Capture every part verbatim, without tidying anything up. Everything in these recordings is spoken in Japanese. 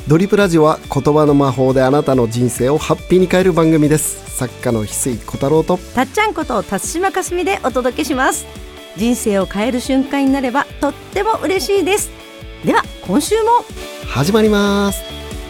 ドリップラジオは言葉の魔法であなたの人生をハッピーに変える番組です。作家の翡翠小太郎とたっちゃんこと辰島かすみでお届けします。人生を変える瞬間になればとっても嬉しいです。では今週も始まります。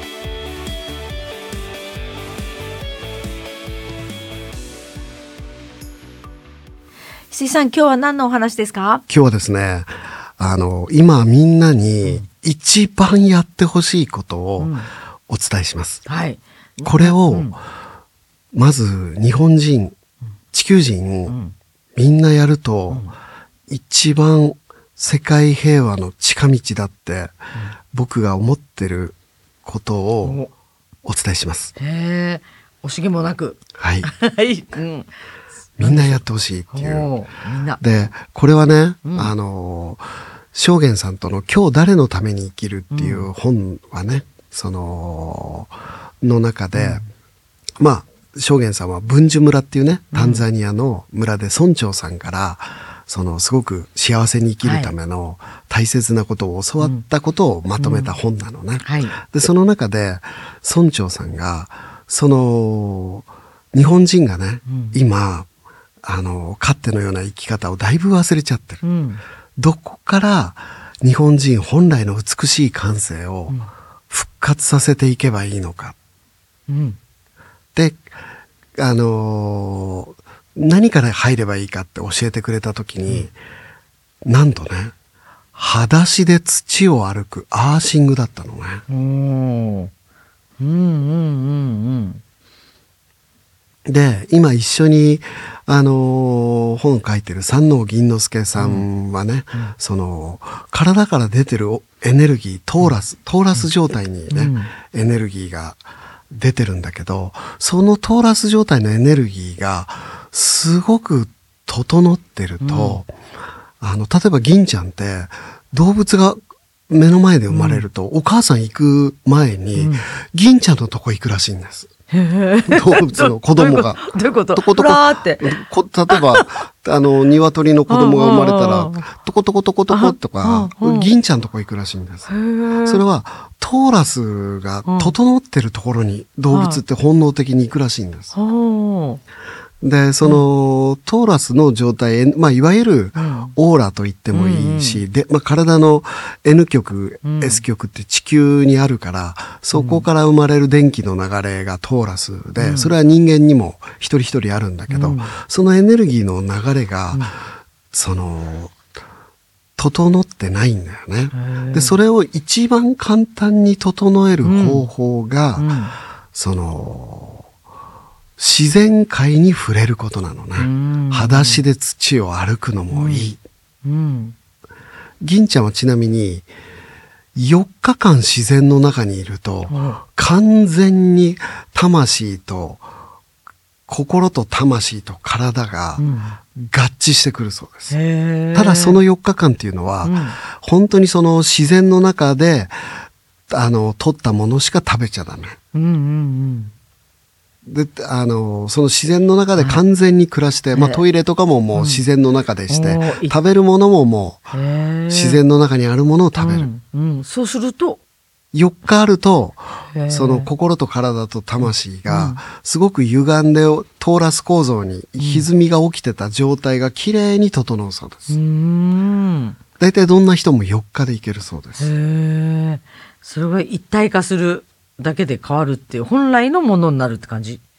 翡翠さん、今日は何のお話ですか？ 今日はですね、あの今みんなに一番やってほしいことをお伝えします、 うん、はい、 これを、 うん、 まず日本人、地球人、うん、みんなやると、うん、一番世界平和の近道だって、うん、僕が思ってることをお伝えします。 へー、惜しげもなく、 はい、 はい、うん、 みんなやってほしいっていう。 みんなで、これはね、 うん、 あの正元さんとの今日誰のために生きるっていう本はね、うん、そのの中で、うん、まあ正元さんは文殊村っていうね、タンザニアの村で村長さんから、そのすごく幸せに生きるための大切なことを教わったことをまとめた本なのね、うんはい、でその中で村長さんがその日本人がね、うん、今あのかつてのような生き方をだいぶ忘れちゃってる、うん、どこから日本人本来の美しい感性を復活させていけばいいのか、うん、であのー、何から入ればいいかって教えてくれた時に、うん、なんとね裸足で土を歩くアーシングだったのね。うんうんうんうんで今一緒にあのー、本を書いてる山王銀之助さんはね、うんうん、その体から出てるエネルギートーラス、トーラス状態にね、うん、エネルギーが出てるんだけど、そのトーラス状態のエネルギーがすごく整ってると、うん、あの例えば銀ちゃんって動物が目の前で生まれると、うん、お母さん行く前に、うん、銀ちゃんのとこ行くらしいんです。動物の子供がどういうこと？ とことこってこ例えばあの鶏の子供が生まれたらトコトコトコトコとか銀ちゃんとこ行くらしいんです。それはトーラスが整ってるところに動物って本能的に行くらしいんです。でその、うん、トーラスの状態、まあ、いわゆるオーラと言ってもいいし、うんうん、でまあ、体の エヌ 極、うん、エス 極って地球にあるからそこから生まれる電気の流れがトーラスで、うん、それは人間にも一人一人あるんだけど、うん、そのエネルギーの流れが、うん、その整ってないんだよね。でそれを一番簡単に整える方法が、うんうん、その自然界に触れることなのね。裸足で土を歩くのもいい、うんうん、銀ちゃんはちなみによっかかん自然の中にいると、うん、完全に魂と心と魂と体が合致してくるそうです、うん、ただそのよっかかんっていうのは、うん、本当にその自然の中であの取ったものしか食べちゃダメ、うんうんうんであのその自然の中で完全に暮らして、はいまあ、トイレとかももう自然の中でして、うん、食べるものももう自然の中にあるものを食べる、うんうん、そうするとよっかあるとその心と体と魂がすごく歪んでトーラス構造に歪みが起きてた状態がきれいに整うそうです。うんだいたいどんな人もよっかでいけるそうです。 へそれが一体化するだけで変わるっていう本来のものになるって感じ。うん。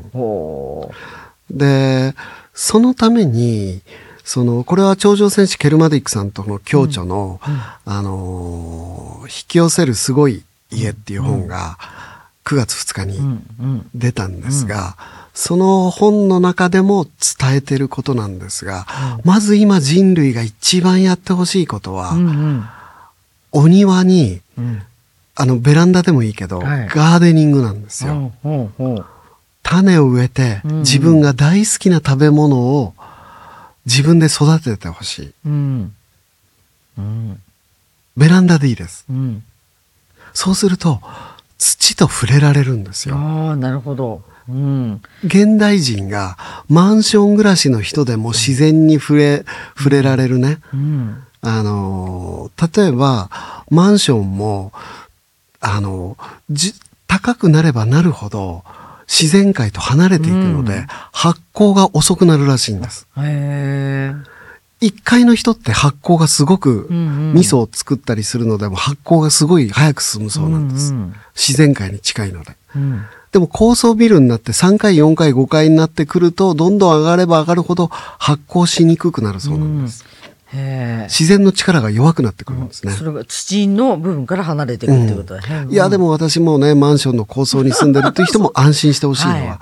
ほうでそのためにそのこれは頂上戦士ケルマディックさんとの共著の、うんうん、あの引き寄せるすごい家っていう本がくがつふつかに出たんですが、うんうん、その本の中でも伝えてることなんですが、うん、まず今人類が一番やってほしいことは、うんうん、お庭に、うんあのベランダでもいいけど、はい、ガーデニングなんですよ、うんうんうん、種を植えて、うんうん、自分が大好きな食べ物を自分で育ててほしい、うんうん、ベランダでいいです、うん、そうすると土と触れられるんですよ。 ああなるほど、うん、 現代人がマンション暮らしの人でも自然に触れ、触れられるね、うん、あの例えばマンションもあの、じ、高くなればなるほど、自然界と離れていくので、うん、発酵が遅くなるらしいんです。 へー。 いっかいの人って発酵がすごく、味噌を作ったりするのでも発酵がすごい早く進むそうなんです。うんうん、自然界に近いので。うん、でも高層ビルになってさんかい、よんかい、ごかいになってくると、どんどん上がれば上がるほど発酵しにくくなるそうなんです。うん、へー。自然の力が弱くなってくるんですね。 それが土の部分から離れていくってことだね。 うん、いや、でも私もね、マンションの高層に住んでるっていう人も安心してほしいのは、はい、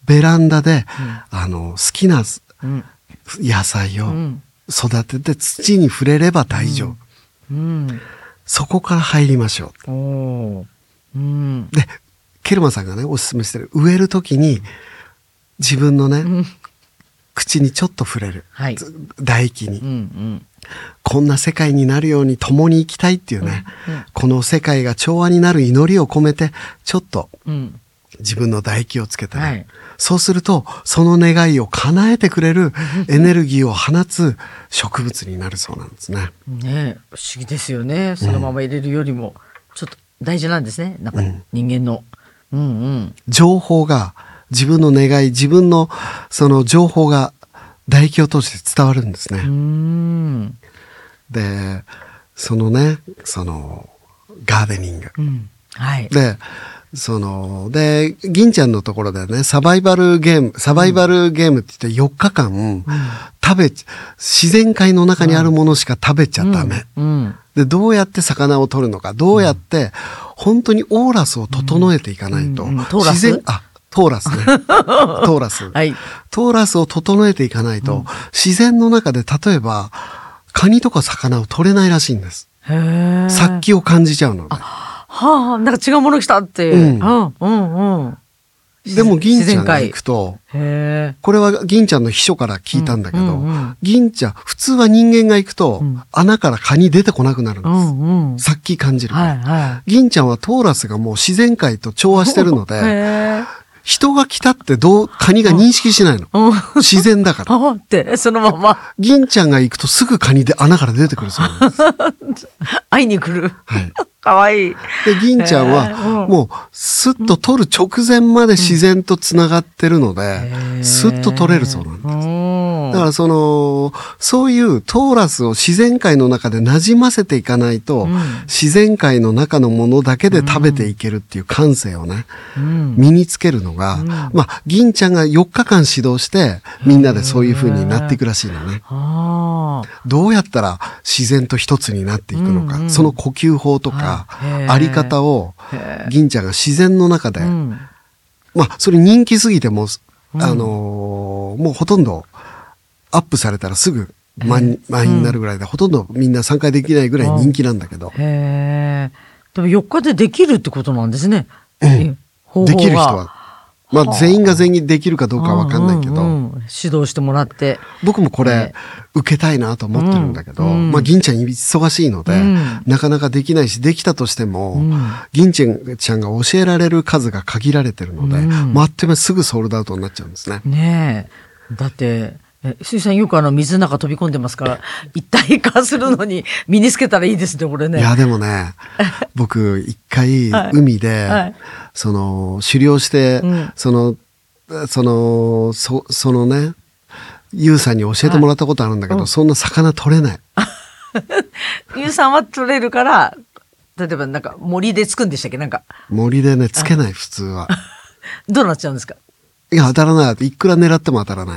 ベランダで、うん、あの、好きな野菜を、うん育てて土に触れれば大丈夫。うんうん、そこから入りましょう。おうん、で、ケルマさんがね、おすすめしてる、植えるときに自分のね、うん、口にちょっと触れる。はい、唾液に、うんうん。こんな世界になるように共に生きたいっていうね、うんうん、この世界が調和になる祈りを込めて、ちょっと自分の唾液をつけてね、はい、そうすると、その願いを叶えてくれるエネルギーを放つ植物になるそうなんですね。 ねえ、不思議ですよね。そのまま入れるよりも、ちょっと大事なんですね。なんか人間の。うんうん、 情報が、自分の願い、自分のその情報が唾液を通して伝わるんですね。うんで、そのね、その、ガーデニング。うん、はい。で、その、で、銀ちゃんのところでね、サバイバルゲーム、サバイバルゲームって言ってよっかかん、うん、食べ、自然界の中にあるものしか食べちゃダメ。うんうん、で、どうやって魚を取るのか、どうやって、本当にオーラスを整えていかないと。 うんうん、自然、 あ、トーラスね。トーラス。はい。トーラスを整えていかないと、うん、自然の中で例えば、カニとか魚を取れないらしいんです。へー。殺気を感じちゃうので。 はあ、なんか違うもの来たって。うん。うんうんうん。 でも銀ちゃんが行くと、へこれは銀ちゃんの秘書から聞いたんだけど、うんうんうん、銀ちゃん、普通は人間が行くと、うん、穴からカニ出てこなくなるんです。うんうん、殺気感じるから、はいはい。銀ちゃんはトーラスがもう自然界と調和してるので、人が来たってどう、カニが認識しないの。うん、自然だから。 あって、そのまま。 銀ちゃんが行くとすぐカニで穴から出てくるそうなんです。 会いに来る。 はい。 かわいい。 で、銀ちゃんは、もう、スッと取る直前まで自然と繋がってるので、スッと取れるそうなんです。だからその、そういうトーラスを自然界の中で馴染ませていかないと、うん、自然界の中のものだけで食べていけるっていう感性をね、うん、身につけるのが、うん、まあ、銀ちゃんがよっかかん指導して、みんなでそういう風になっていくらしいのね。どうやったら自然と一つになっていくのか、うんうん、その呼吸法とか、あり方を、銀ちゃんが自然の中で、うん、まあ、それ人気すぎても、あのー、もうほとんど、アップされたらすぐ満員になるぐらいで、うん、ほとんどみんな参加できないぐらい人気なんだけど。 へー。でもよっかでできるってことなんですね。 うん。できる人は。まあ全員が全員できるかどうかはわかんないけど、うんうん。 指導してもらって。 僕もこれ、受けたいなと思ってるんだけど、うん、まあ銀ちゃん忙しいので、うん、なかなかできないし、できたとしても、うん、銀ちゃんが教えられる数が限られてるので、うん、まああっという間すぐソールドアウトになっちゃうんですね。 ねえ。だって、え、水さんよくあの水の中飛び込んでますから、一体化するのに身につけたらいいですね、これね。 いや、でもね、僕一回海で、はいはい、その、狩猟して、うん、その、その、そ、そのね、ユウさんに教えてもらったことあるんだけど、はい、そんな魚取れない。 ユウさんは取れるから、例えばなんか森でつくんでしたっけなんか。 森でね、つけない、普通は。 どうなっちゃうんですか？ いや、当たらない。いくら狙っても当たらない。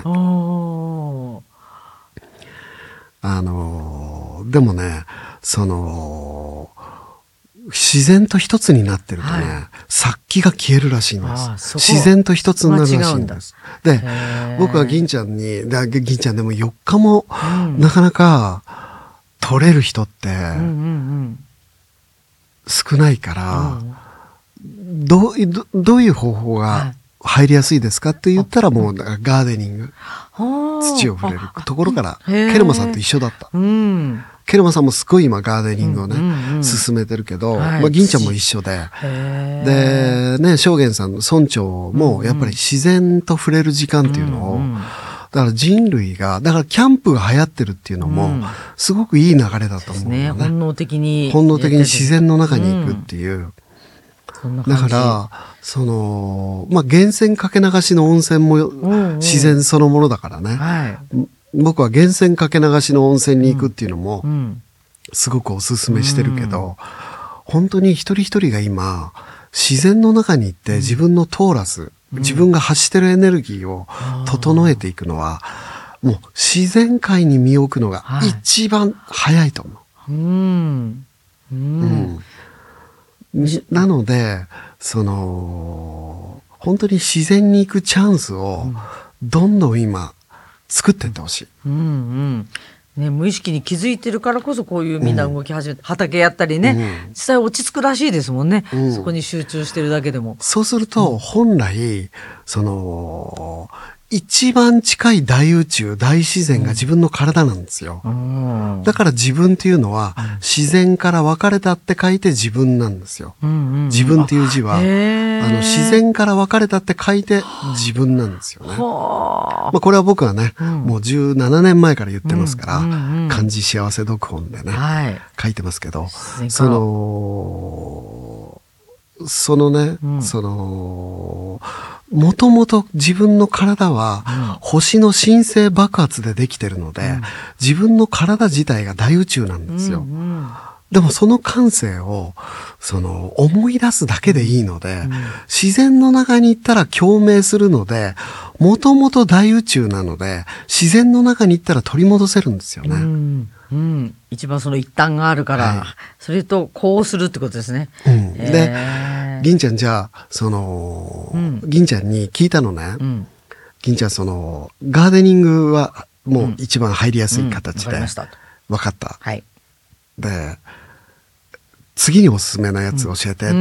あの、でもね、その、自然と一つになってるとね、はい、殺気が消えるらしいんです。自然と一つになるらしいんです。で、僕は銀ちゃんに、銀ちゃんでもよっかも、うん、なかなか取れる人って、少ないから、うん、どう、ど、どういう方法が、はい入りやすいですかって言ったらもうガーデニング、土を触れるところからケルマさんと一緒だった、うん、ケルマさんもすごい今ガーデニングをね、うんうんうん、進めてるけど、はい、まあ、銀ちゃんも一緒ででね正元さんの村長もやっぱり自然と触れる時間っていうのを、うんうん、だから人類がだからキャンプが流行ってるっていうのもすごくいい流れだと思うのね、 ね本能的に本能的に自然の中に行くっていう、うんそんな感じ。 だから、その、まあ、源泉かけ流しの温泉も自然そのものだからね。はい、僕は源泉かけ流しの温泉に行くっていうのも、すごくおすすめしてるけど、うん、本当に一人一人が今、自然の中に行って自分のトーラス、うん、自分が発してるエネルギーを整えていくのは、もう自然界に身を置くのが一番早いと思う。はい、うんうんうん、なので、その、本当に自然に行くチャンスをどんどん今作っていってほしい。うんうんね、無意識に気づいてるからこそこういうみんな動き始めて、うん、畑やったりね、うん、実際落ち着くらしいですもんね、うん、そこに集中してるだけでも。 そうすると、本来、その、一番近い大宇宙、大自然が自分の体なんですよ。うん、だから自分っていうのは、自然から分かれたって書いて自分なんですよ。うんうん、自分っていう字は、あの自然から分かれたって書いて自分なんですよね。まあ、これは僕はね、うん、もうじゅうななねんまえから言ってますから、うんうんうん、漢字幸せ読本でね、はい、書いてますけど、その、そのね、うん、その、もともと自分の体は、星の新星爆発でできてるので、うん、自分の体自体が大宇宙なんですよ。うんうん、でもその感性を、その、思い出すだけでいいので、うん、自然の中に行ったら共鳴するので、もともと大宇宙なので、自然の中に行ったら取り戻せるんですよね。うんうん、一番その一端があるから、はい、それとこうするってことですね。 うん、で、銀ちゃんじゃあ、その、うん、銀ちゃんに聞いたのね。うん、銀ちゃんその、ガーデニングはもう一番入りやすい形で。うんうん、分かりました。分かった。はい。で、次におすすめなやつ教えてって。うん、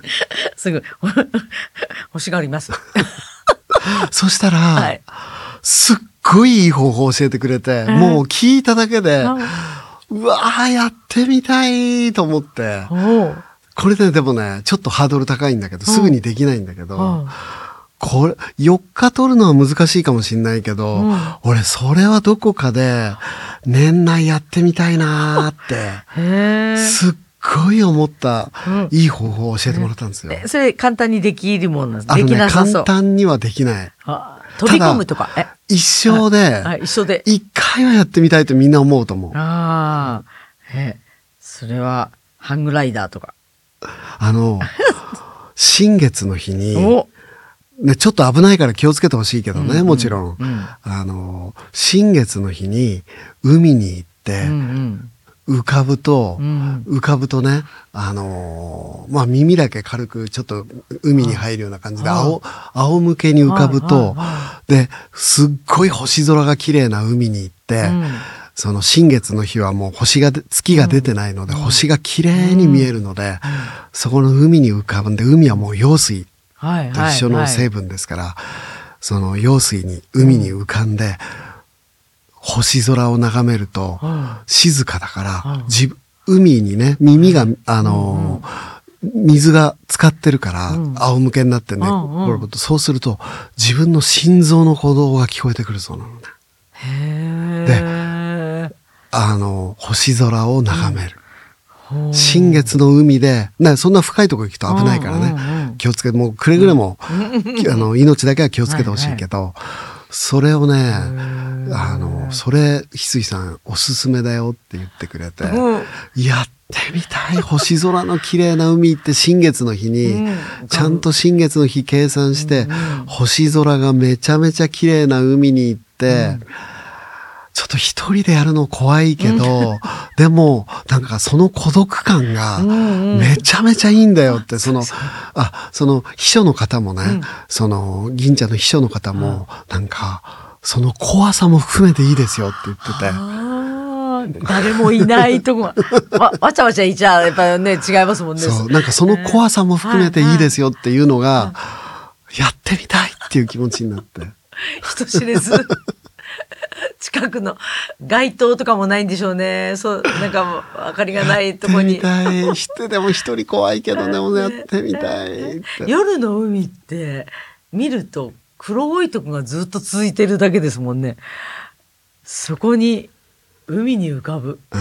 すぐ、欲しがります。 そしたら、はい、すっごいいい方法教えてくれて、もう聞いただけで、うわーやってみたいと思って、これででもね、ちょっとハードル高いんだけど、すぐにできないんだけど、これ、よっか取るのは難しいかもしんないけど、うん、俺それはどこかで年内やってみたいなーって、すっごい思った、うん、いい方法を教えてもらったんですよ。 それ簡単にできるもんなんですか？できなさそう。 簡単にはできない。 飛び込むとか。 え一生で、一生で。一回はやってみたいとみんな思うと思う。ああ。 え、それは、ハングライダーとか。 あの、新月の日に、ね、ちょっと危ないから気をつけてほしいけどね、うんうん、もちろん、うん。あの、新月の日に海に行って、うんうん、浮かぶと、うんうん、浮かぶとね、あのー、まあ、耳だけ軽くちょっと海に入るような感じで、青、仰向けに浮かぶと、で、すっごい星空が綺麗な海に行って、うん、その新月の日はもう星が、月が出てないので、うん、星が綺麗に見えるので、うん、そこの海に浮かぶんで、海はもう用水と一緒の成分ですから、その用水に、海に浮かんで、星空を眺めると、静かだから、自海にね、耳が、あのー、水が浸かってるから、仰向けになってね、そうすると、自分の心臓の鼓動が聞こえてくるそうなのね。へで、あの、星空を眺める。新月の海で、ね、そんな深いところ行くと危ないからね、気をつけて、もうくれぐれも、あの、命だけは気をつけてほしいけど、はいはい、それをね、あの、それ、翡翠さんおすすめだよって言ってくれて、うん、やってみたい。星空の綺麗な海行って新月の日に、うん、ちゃんと新月の日計算して、うん、星空がめちゃめちゃ綺麗な海に行って、うん、ちょっと一人でやるの怖いけど、うん、でも、なんかその孤独感がめちゃめちゃいいんだよって、その、あ、その秘書の方もね、うん、その銀ちゃんの秘書の方も、なんか、その怖さも含めていいですよって言ってて。 あ誰もいないとこわ、わちゃわちゃいちゃやっぱね、違いますもんね。 そう、なんかその怖さも含めていいですよっていうのが、やってみたいっていう気持ちになって。 人知れず。近くの街灯とかもないんでしょうね。そう、なんか明かりがないとこに。 やってみたい。人でも一人怖いけどね、もやってみたいって。 夜の海って見ると黒いとこがずっと続いてるだけですもんね。そこに海に浮かぶ。 うん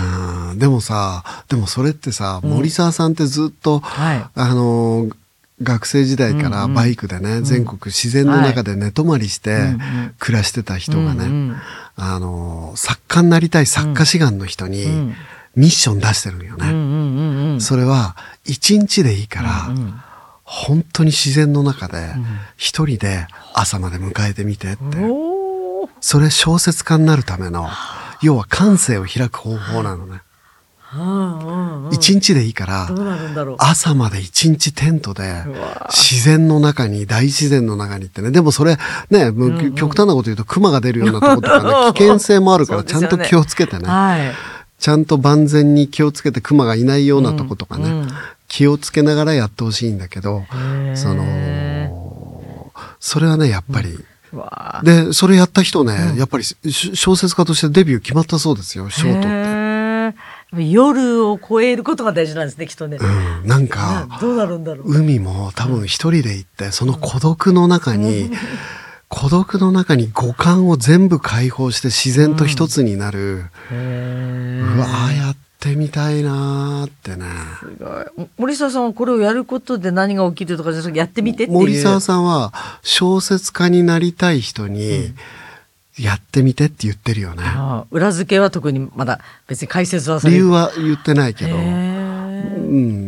うん、でもさ、でもそれってさ、うん、森沢さんってずっと、はい、あの、学生時代からバイクでね、うんうん、全国自然の中で寝泊まりして暮らしてた人がね、うんうん、あの、作家になりたい作家志願の人にミッション出してるんよね。うんうんうん、それは一日でいいから、うんうん、本当に自然の中で一人で朝まで迎えてみてって。うん、それ小説家になるための、要は感性を開く方法なのね。一日でいいから、朝まで一日テントで、自然の中に、大自然の中にってね。でもそれ、ね、もう極端なこと言うと熊が出るようなとことかね、危険性もあるから、ちゃんと気をつけてね。ちゃんと万全に気をつけて熊がいないようなとことかね、気をつけながらやってほしいんだけど、その、それはね、やっぱり、で、それやった人ね、やっぱり小説家としてデビュー決まったそうですよ、賞を取って。 夜を越えることが大事なんですね、きっとね。 うん、なんか、 どうなるんだろう。 海も多分一人で行って、その孤独の中に、うん、孤独の中に五感を全部解放して自然と一つになる。うん、うわぁ、やってみたいなーってね。 すごい。森沢さんはこれをやることで何が起きるとかじゃなくて、やってみてっていう。 森沢さんは小説家になりたい人に、うん、やってみてって言ってるよね。 ああ、裏付けは特にまだ別に解説はされる。 理由は言ってないけど、うん、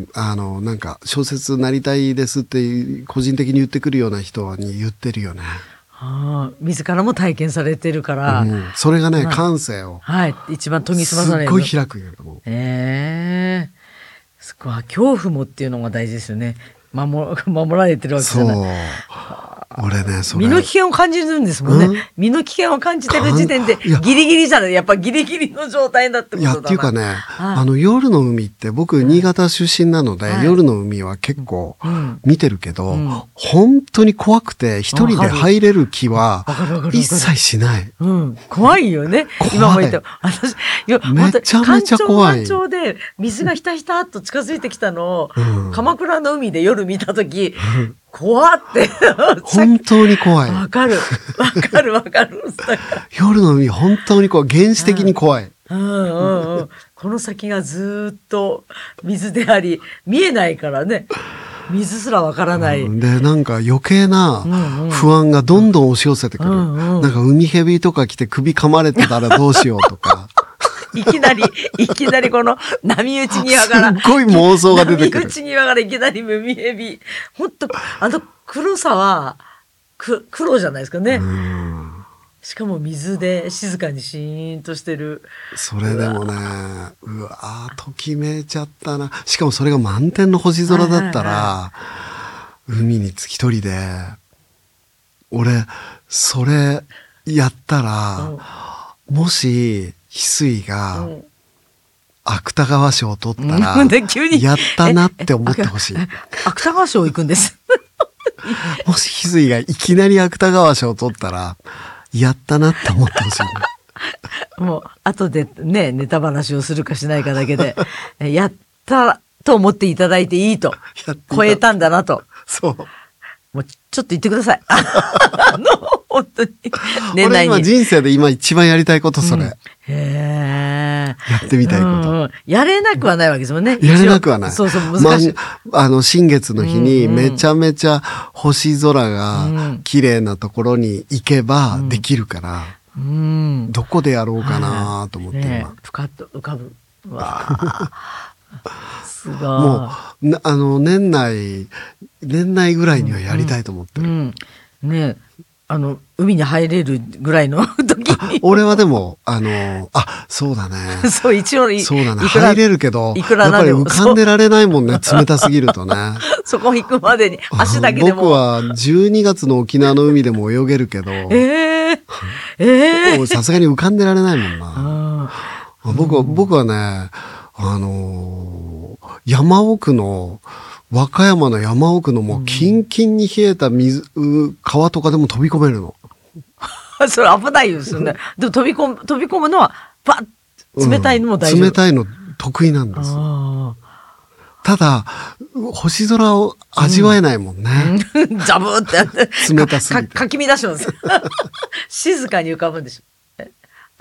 あの、なんか小説なりたいですって個人的に言ってくるような人に言ってるよね。 ああ、自らも体験されてるから。うん、 それがね、感性を。 はい、一番研ぎ澄まされる。 すっごい開くよ。 ええー。すごい、恐怖もっていうのが大事ですよね。守、守られてるわけじゃない。そう。 俺ね、それ。 身の危険を感じるんですもんね。うん、身の危険を感じてる時点で、ギリギリじゃない。やっぱギリギリの状態だってことだな。いや、 っていうかね、はい、あの、夜の海って、僕、新潟出身なので、はい、夜の海は結構見てるけど、うん、本当に怖くて、一人で入れる気は、一切しない。 うん、怖いよね。今も言って私、 めちゃめちゃ怖い。 干潮で水がひたひたっと近づいてきたのを、うん、鎌倉の海で夜見たとき、うん怖って。 本当に怖い。 わかる。わかるわかる。 夜の海本当に怖い。原始的に怖い。 うんうんうん、この先がずっと水であり、見えないからね。水すらわからない、 うん。で、なんか余計な不安がどんどん押し寄せてくる。うんうん、なんか海蛇とか来て首噛まれてたらどうしようとか。 いきなり、いきなりこの波打ち際から。 すっごい妄想が出てくる。 波打ち際からいきなり海蛇。ほんと、あの黒さは、く、黒じゃないですかね。しかも水で静かにシーンとしてる。 それでもね、うわぁ、ときめいちゃったな。しかもそれが満天の星空だったら、はいはいはい、海に一人で、俺、それやったら、うん、もし、翡翠が芥川賞を取ったら、うん、やったなって思ってほしい。 芥川賞行くんです。 もし翡翠がいきなり芥川賞を取ったら、やったなって思ってほしい。 もう、後でね、ネタ話をするかしないかだけで、やったと思っていただいていいと。超えたんだなと。 そう。 もうちょっと言ってください。あの、本当に。 年内に。俺今人生で今一番やりたいことそれ。うん、へえ。 やってみたいこと、うんうん。 やれなくはないわけですもんね。 やれなくはない。 そうそう、難しい。 まあ、あの、新月の日にめちゃめちゃ星空が綺麗なところに行けばできるから、うん、どこでやろうかなと思って今。ね、 ふかっと浮かぶ。わすごい。 もう、あの、年内、年内ぐらいにはやりたいと思ってる。うんうん、ねあの、海に入れるぐらいの時に。 俺はでも、あの、あ、そうだね。 そう、一応、 そうだね。入れるけど、いくらやっぱり浮かんでられないもんね、冷たすぎるとね。 そこ行くまでに、足だけでも。 僕はじゅうにがつの沖縄の海でも泳げるけど、えー、えー、 さすがに浮かんでられないもんな。僕は、僕はね、あのー、山奥の、和歌山の山奥のもうキンキンに冷えた水、川とかでも飛び込めるの。 それ危ないですよね。でも飛び込む、飛び込むのは、パッ、冷たいのも大丈夫。 うん、冷たいの得意なんです。ただ、星空を味わえないもんね。 うん、ジャブーってやって。 冷たすぎて。 か、かき乱します。静かに浮かぶんでしょ。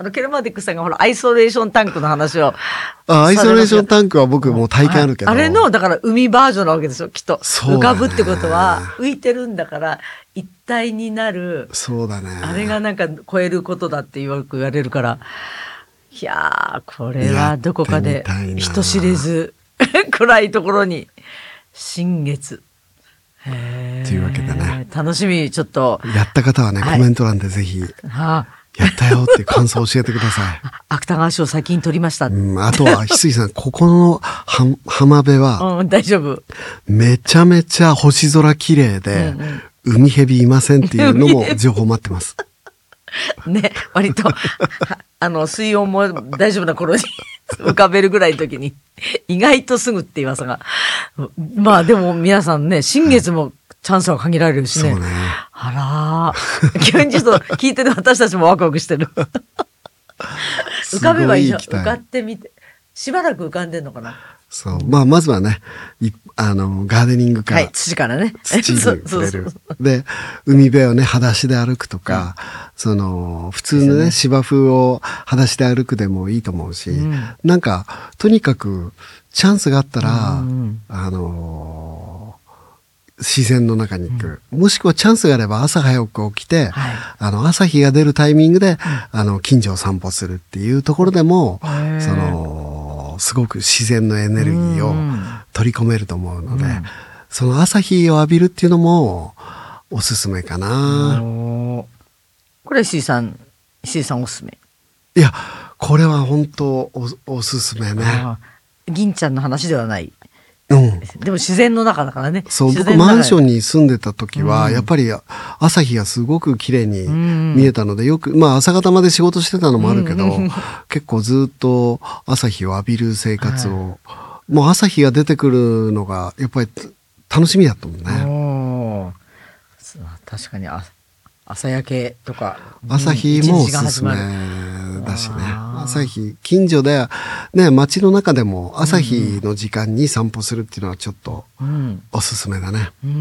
あの、ケルマディックさんがほら、アイソレーションタンクの話を。 あ、アイソレーションタンクは僕もう体験あるけど。 あれの、だから海バージョンなわけですよ、きっと。 そうだね。 浮かぶってことは、浮いてるんだから、一体になる。 そうだね。 あれがなんか超えることだってよく言われるから。いやー、これはどこかで人知れず暗いところに新月。へーというわけでね。 楽しみ、ちょっと。 やった方はね、はい、コメント欄でぜひ、はあ、やったよっていう感想を教えてください。 芥川賞先に取りました。 うん、あとは、翡翠さん、ここのは浜辺は、 うん、大丈夫。 めちゃめちゃ星空綺麗で、うんうん、海蛇いませんっていうのも情報待ってます。 ね、割と、あの、水温も大丈夫な頃に浮かべるぐらいの時に、意外とすぐって噂が。まあでも皆さんね、新月もチャンスは限られるしね。 そうね。 あらー。急にちょっと聞いてる私たちもワクワクしてる。浮かべばいいじゃん。浮かってみて。しばらく浮かんでんのかな。そう。 まあ、まずはね、あの、ガーデニングから。 はい、土からね。 土に触れる。で、海辺をね、裸足で歩くとか、うん、その、普通のね、芝生を裸足で歩くでもいいと思うし、うん、なんか、とにかく、チャンスがあったら、うん、あのー、自然の中に行く、うん。もしくはチャンスがあれば朝早く起きて、はい、あの、朝日が出るタイミングで、うん、あの、近所を散歩するっていうところでも、その、すごく自然のエネルギーを取り込めると思うので、うん、その朝日を浴びるっていうのもおすすめかな。 これ石井さん、石井さんおすすめ。 いや、これは本当 お, おすすめね。 銀ちゃんの話ではない。 うん、 でも自然の中だからね。 そう、僕マンションに住んでた時は、うん、やっぱり朝日がすごく綺麗に見えたので、よく、まあ朝方まで仕事してたのもあるけど、うん、結構ずっと朝日を浴びる生活を、はい、もう朝日が出てくるのがやっぱり楽しみだったもんね。 お確かにあ朝焼けとか。 朝日もおすすめだしね。朝日、近所で、ね、街の中でも朝日の時間に散歩するっていうのはちょっとおすすめだね。 うん。うん、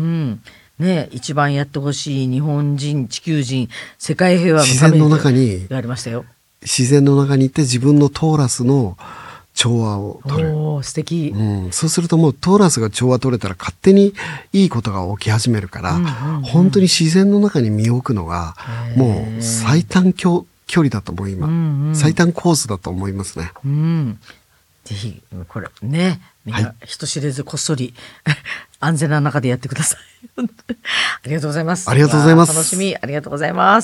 ね、一番やってほしい日本人、地球人、世界平和のために。自然の中に、やりましたよ。 自然の中に行って自分のトーラスの調和を取る。 おー、素敵。 うん。そうするともうトーラスが調和取れたら勝手にいいことが起き始めるから、うんうんうん、本当に自然の中に身を置くのが、もう最短距距離だと思う、今、うんうん。最短コースだと思いますね。 うん。ぜひ、これ、ね、みんな人知れずこっそり、はい、安全な中でやってください。ありがとうございます。 ありがとうございます。 楽しみ、ありがとうございます。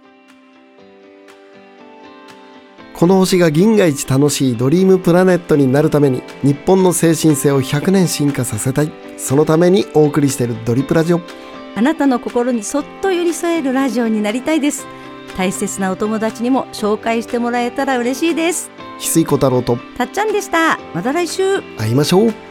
この星が銀河一楽しいドリームプラネットになるために、日本の精神性をひゃくねん進化させたい。そのためにお送りしているドリプラジオ。 あなたの心にそっと寄り添えるラジオになりたいです。大切なお友達にも紹介してもらえたら嬉しいです。 翡翠小太郎とたっちゃんでした。また来週会いましょう。